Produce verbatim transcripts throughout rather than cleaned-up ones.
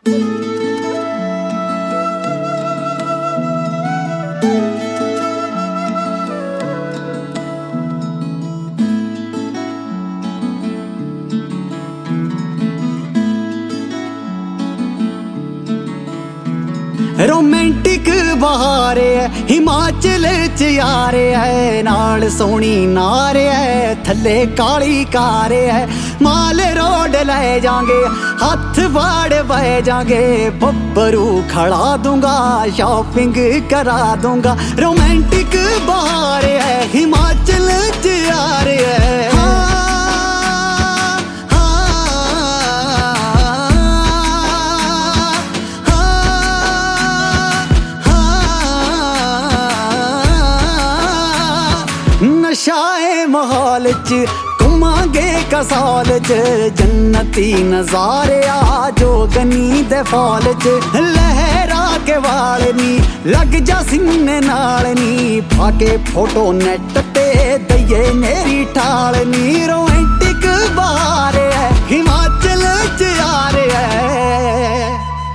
Romantic बहारे है हिमाचल च यारे है, नाल सोनी नारे है थले काली कारे है। माल रोड ले जांगे हाथ बाड़ बह जांगे, बब्बरू खड़ा दूंगा शॉपिंग करा दूंगा। रोमांटिक बहारे है हिमाचल च यारे है। नशाए माहौल च घुमांगे कसाल च, जन्नती नजारे आ जो गनी दे फॉल च। लहरा के वाल नी लग जा सीने नाल नी, पाके फोटो नेट ते दइए मेरी ठाल नी। रोमांटिक बहार है हिमाचल च यार है।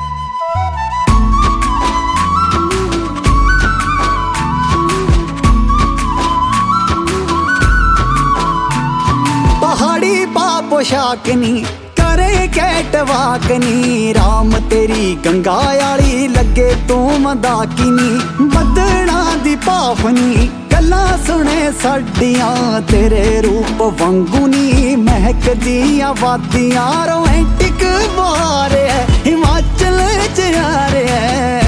पहाड़ी पा पोशाक नी करे कैट वाकनी, राम तेरी गंगा आली लगे तू मदाकिनी। बदना दी पाफनी गल्ला सुने साडियां, तेरे रूप वांगूनी महक दियां वादियां। रोमांटिक बहार है हिमाचल च यार है।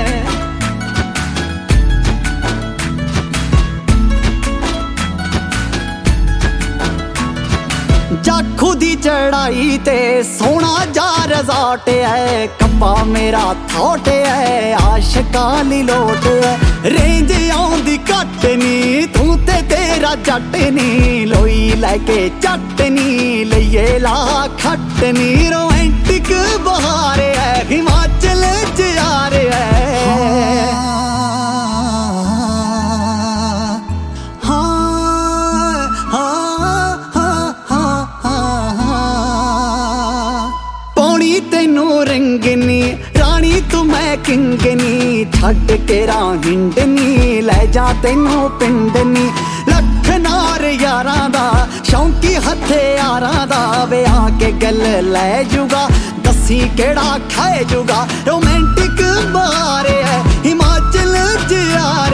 जाखू दी चढ़ाई ते सोना जा रिजॉर्ट है, कब्बा मेरा थॉट है आशिकां लोट है। रेंज आउंदी घट नी तू ते तेरा जट नी, लोई लैके चट नी लइए ला खट नी। रोमांटिक बहार है हिमाचल च यार है। तेनू रंगनी रानी तू मैं किंगनी, छड़ के हिंडनी ले जा तेनू पिंडनी। लख नार यारां दा शौंकी हथियारां दा, वे आके गल ले जूगा दसी केड़ा खाए जूगा। रोमांटिक बहार है हिमाचल च यार।